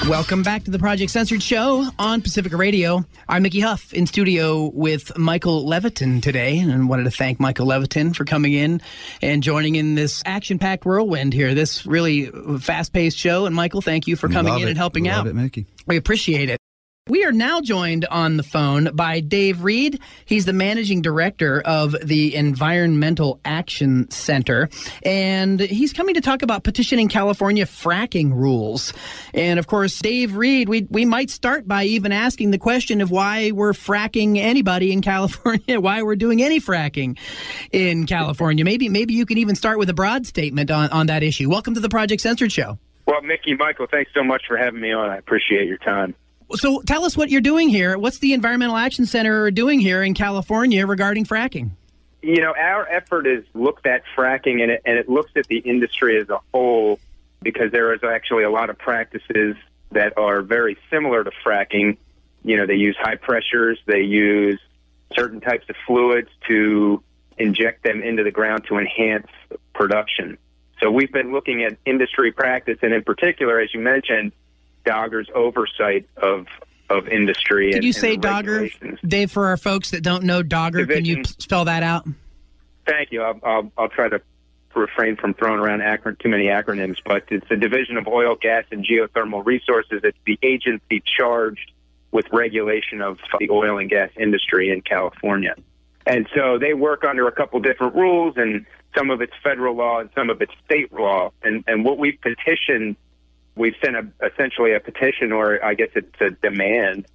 Welcome back to the Project Censored Show on Pacifica Radio. I'm Mickey Huff in studio with Michael Levitin today, and wanted to thank Michael Levitin for coming in and joining in this action-packed whirlwind here, this really fast-paced show. And Michael, thank you for coming in and helping out. Love it, Mickey. We appreciate it. We are now joined on the phone by Dave Reed. He's the managing director of the Environmental Action Center, and he's coming to talk about petitioning California fracking rules. And of course, Dave Reed, we might start by even asking the question of why we're fracking anybody in California, why we're doing any fracking in California. Maybe you can even start with a broad statement on that issue. Welcome to the Project Censored Show. Well, Mickey, Michael, thanks so much for having me on. I appreciate your time. So tell us what you're doing here. What's the Environmental Action Center doing here in California regarding fracking? You know, our effort is looked at fracking, and it looks at the industry as a whole, because there is actually a lot of practices that are very similar to fracking. You know, they use high pressures, they use certain types of fluids to inject them into the ground to enhance production. So we've been looking at industry practice, and in particular, as you mentioned, Dogger's oversight of industry. Could you say Dogger, Dave, for our folks that don't know Dogger? Can you spell that out? Thank you. I'll try to refrain from throwing around too many acronyms, but it's the Division of Oil, Gas, and Geothermal Resources. It's the agency charged with regulation of the oil and gas industry in California. And so they work under a couple different rules, and some of it's federal law and some of it's state law. And what we've petitioned, we've sent essentially a petition, or I guess it's a demand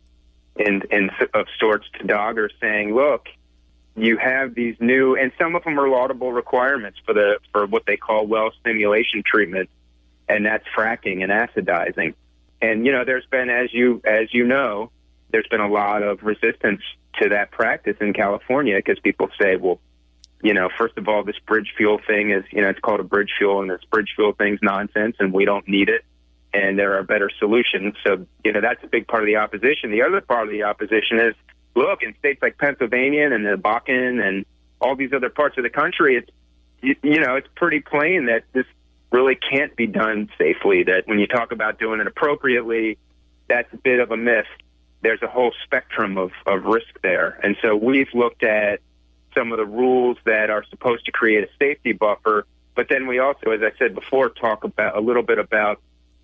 of sorts to Dogger, saying, look, you have these new, and some of them are laudable requirements for what they call well stimulation treatment, and that's fracking and acidizing. And, you know, there's been, as you know, there's been a lot of resistance to that practice in California, because people say, well, you know, first of all, this bridge fuel thing is, you know, it's called a bridge fuel, and this bridge fuel thing's nonsense, and we don't need it, and there are better solutions. So, you know, that's a big part of the opposition. The other part of the opposition is, look, in states like Pennsylvania and the Bakken and all these other parts of the country, it's, you know, it's pretty plain that this really can't be done safely, that when you talk about doing it appropriately, that's a bit of a myth. There's a whole spectrum of risk there. And so we've looked at some of the rules that are supposed to create a safety buffer, but then we also, as I said before, talk about a little bit about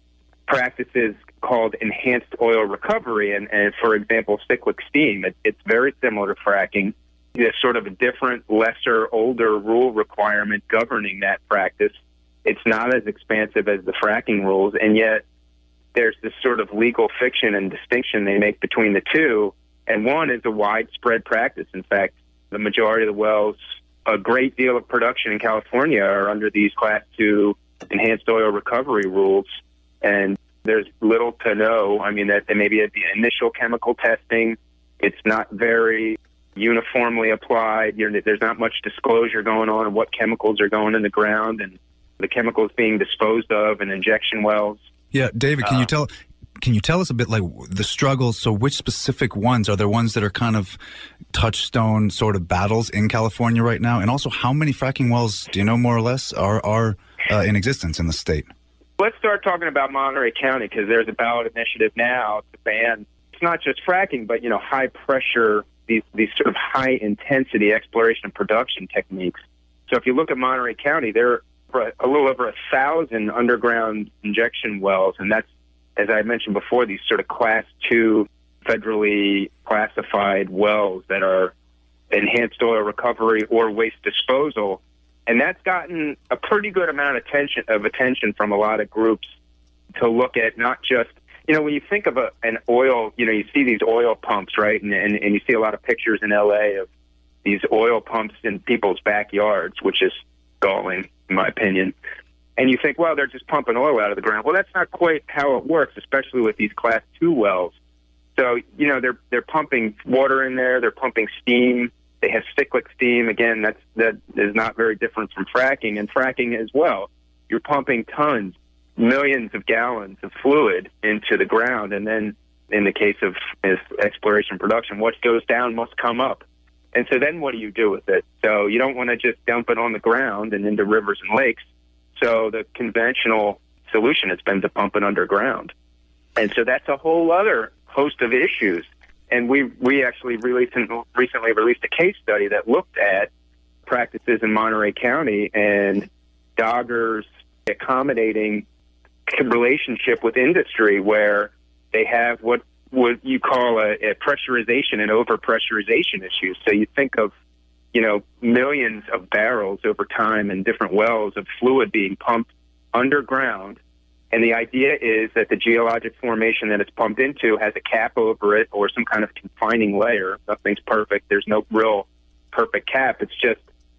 practices called enhanced oil recovery. And for example, cyclic steam, it's very similar to fracking. There's sort of a different, lesser, older rule requirement governing that practice. It's not as expansive as the fracking rules, and yet there's this sort of legal fiction and distinction they make between the two, and one is a widespread practice. In fact, the majority of the wells, a great deal of production in California, are under these Class 2 enhanced oil recovery rules, and there's little to no. I mean, that maybe at the initial chemical testing, it's not very uniformly applied. There's not much disclosure going on what chemicals are going in the ground and the chemicals being disposed of in injection wells. Yeah, David, can you tell us a bit, like, the struggles? So which specific ones? Are there ones that are kind of touchstone sort of battles in California right now? And also, how many fracking wells, do you know more or less, are in existence in the state? Let's start talking about Monterey County, because there's a ballot initiative now to ban, it's not just fracking, but, you know, high pressure, these sort of high intensity exploration and production techniques. So if you look at Monterey County, there are a little over 1,000 underground injection wells, and that's, as I mentioned before, these sort of Class 2 federally classified wells that are enhanced oil recovery or waste disposal. And that's gotten a pretty good amount of attention from a lot of groups to look at not just, you know, when you think of an oil, you know, you see these oil pumps, right? And you see a lot of pictures in L.A. of these oil pumps in people's backyards, which is galling, in my opinion. And you think, well, they're just pumping oil out of the ground. Well, that's not quite how it works, especially with these Class 2 wells. So, you know, they're pumping water in there, they're pumping steam. They have cyclic steam. Again, that is not very different from fracking. And fracking as well, you're pumping tons, millions of gallons of fluid into the ground. And then in the case of exploration production, what goes down must come up. And so then what do you do with it? So you don't want to just dump it on the ground and into rivers and lakes. So the conventional solution has been to pump it underground. And so that's a whole other host of issues. And we actually recently released a case study that looked at practices in Monterey County and Dogger's accommodating relationship with industry, where they have what you call a pressurization and overpressurization issue. So you think of, millions of barrels over time in different wells of fluid being pumped underground. And the idea is that the geologic formation that it's pumped into has a cap over it or some kind of confining layer. Nothing's perfect. There's no real perfect cap. It's just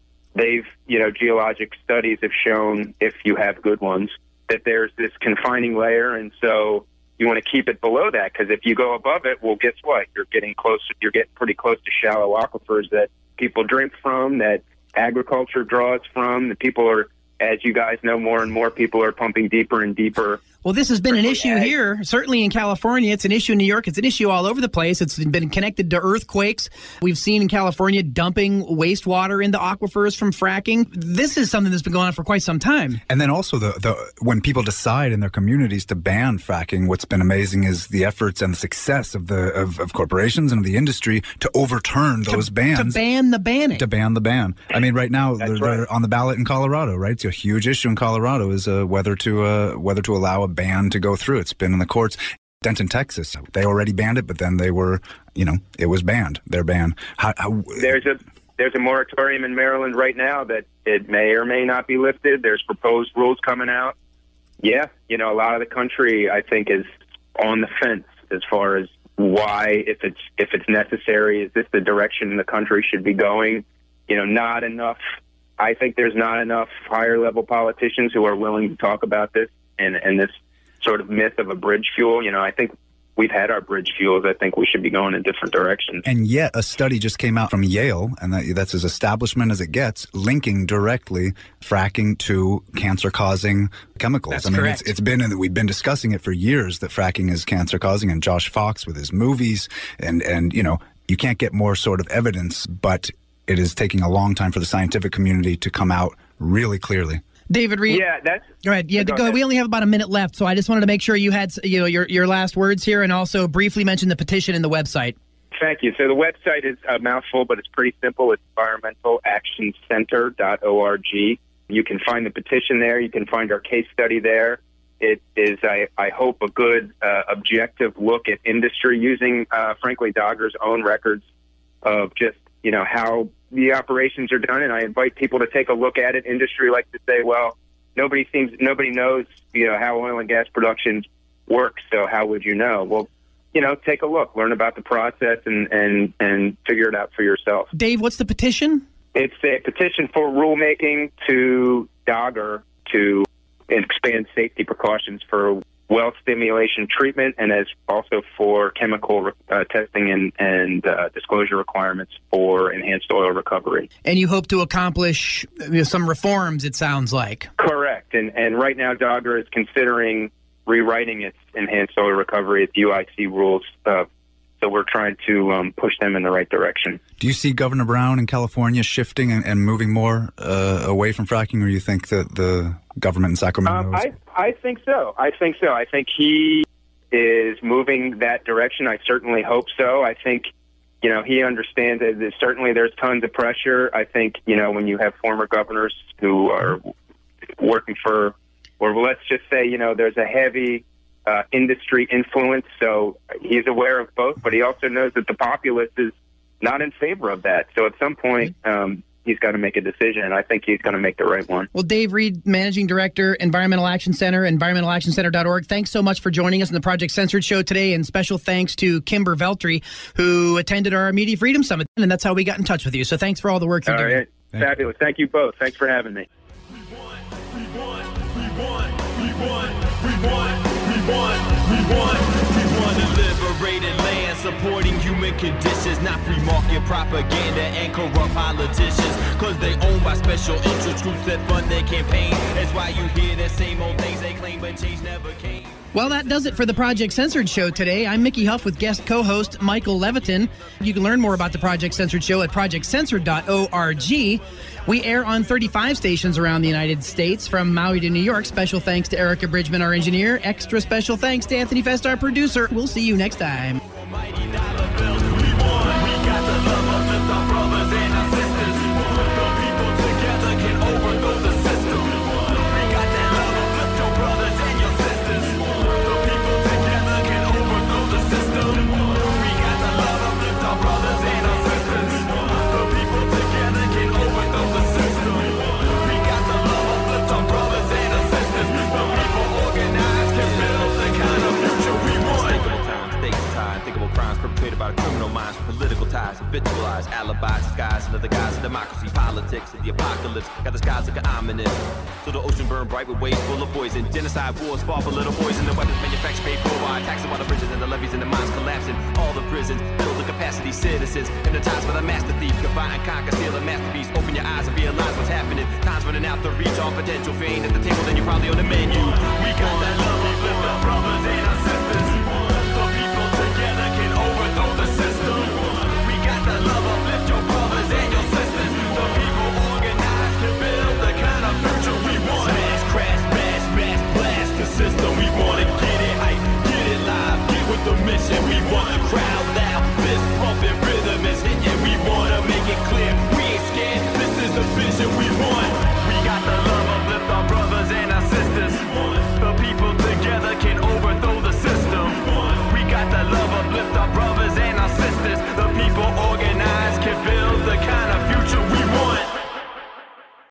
geologic studies have shown, if you have good ones, that there's this confining layer. And so you want to keep it below that, because if you go above it, well, guess what? You're getting pretty close to shallow aquifers that people drink from, that agriculture draws from. The people are, as you guys know, more and more people are pumping deeper and deeper. Well, this has been an issue here, certainly in California. It's an issue in New York. It's an issue all over the place. It's been connected to earthquakes. We've seen in California dumping wastewater into aquifers from fracking. This is something that's been going on for quite some time. And then also, when people decide in their communities to ban fracking, what's been amazing is the efforts and the success of corporations and of the industry to overturn those bans. To ban the banning. To ban the ban. I mean, right now, they're on the ballot in Colorado, right? It's a huge issue in Colorado is whether to allow a ban to go through. It's been in the courts. Denton, Texas, they already banned it, but then they were, it was banned. They're banned. There's a moratorium in Maryland right now that it may or may not be lifted. There's proposed rules coming out. Yeah, a lot of the country, I think, is on the fence as far as why, if it's necessary, is this the direction the country should be going? Not enough. I think there's not enough higher level politicians who are willing to talk about this and this sort of myth of a bridge fuel. I think we've had our bridge fuels. I think we should be going in different directions. And yet a study just came out from Yale, and that's as establishment as it gets, linking directly fracking to cancer-causing chemicals. That's correct. We've been discussing it for years that fracking is cancer-causing, and Josh Fox with his movies, and you can't get more sort of evidence, but it is taking a long time for the scientific community to come out really clearly. David Reed. Yeah, go ahead. Yeah, go. We only have about a minute left, so I just wanted to make sure you had your last words here, and also briefly mention the petition and the website. Thank you. So the website is a mouthful, but it's pretty simple. It's environmentalactioncenter.org. You can find the petition there. You can find our case study there. It is, I hope, a good objective look at industry using, frankly, Dogger's own records of just how the operations are done, and I invite people to take a look at it. Industry likes to say, well, nobody knows, how oil and gas production works, so how would you know? Well, take a look, learn about the process, and figure it out for yourself. Dave, what's the petition? It's a petition for rulemaking to Dogger to expand safety precautions for well stimulation treatment, and as also for chemical testing and disclosure requirements for enhanced oil recovery. And you hope to accomplish some reforms, it sounds like. Correct. And right now, Dogger is considering rewriting its enhanced oil recovery, its UIC rules. So we're trying to push them in the right direction. Do you see Governor Brown in California shifting and moving more away from fracking, or you think that the government in Sacramento I think so. I think he is moving that direction. I certainly hope so. I think, he understands that there's tons of pressure. I think, when you have former governors who are working for, or let's just say, there's a heavy industry influence. So he's aware of both, but he also knows that the populace is not in favor of that. So at some point, he's got to make a decision, and I think he's going to make the right one. Well, Dave Reed, Managing Director, Environmental Action Center, environmentalactioncenter.org. Thanks so much for joining us on the Project Censored show today, and special thanks to Kimber Veltri, who attended our Media Freedom Summit, and that's how we got in touch with you. So thanks for all the work you're doing. All right. Fabulous. Thank you both. Thanks for having me. We want a liberated land, supporting human conditions, not free market propaganda and corrupt politicians, cause they owned by special interest groups that fund their campaign. That's why you hear the same old things they claim, but change never came. Well, that does it for the Project Censored show today. I'm Mickey Huff with guest co-host Michael Levitin. You can learn more about the Project Censored show at projectcensored.org. We air on 35 stations around the United States, from Maui to New York. Special thanks to Erica Bridgman, our engineer. Extra special thanks to Anthony Fest, our producer. We'll see you next time. By criminal minds, political ties, habitualized alibis, disguised under the guise of democracy, politics, and the apocalypse. Got the skies looking ominous. So the ocean burned bright with waves full of poison. Genocide wars fought for little boys, and the weapons manufactured paid for by taxing while the bridges and the levees and the mines collapsing. All the prisons build the capacity citizens. Hypnotized by the master thief, combine and conquer, steal a masterpiece. Open your eyes and realize what's happening. Time's running out to reach all potential. If you ain't at the table, then you're probably on the menu. We got that love.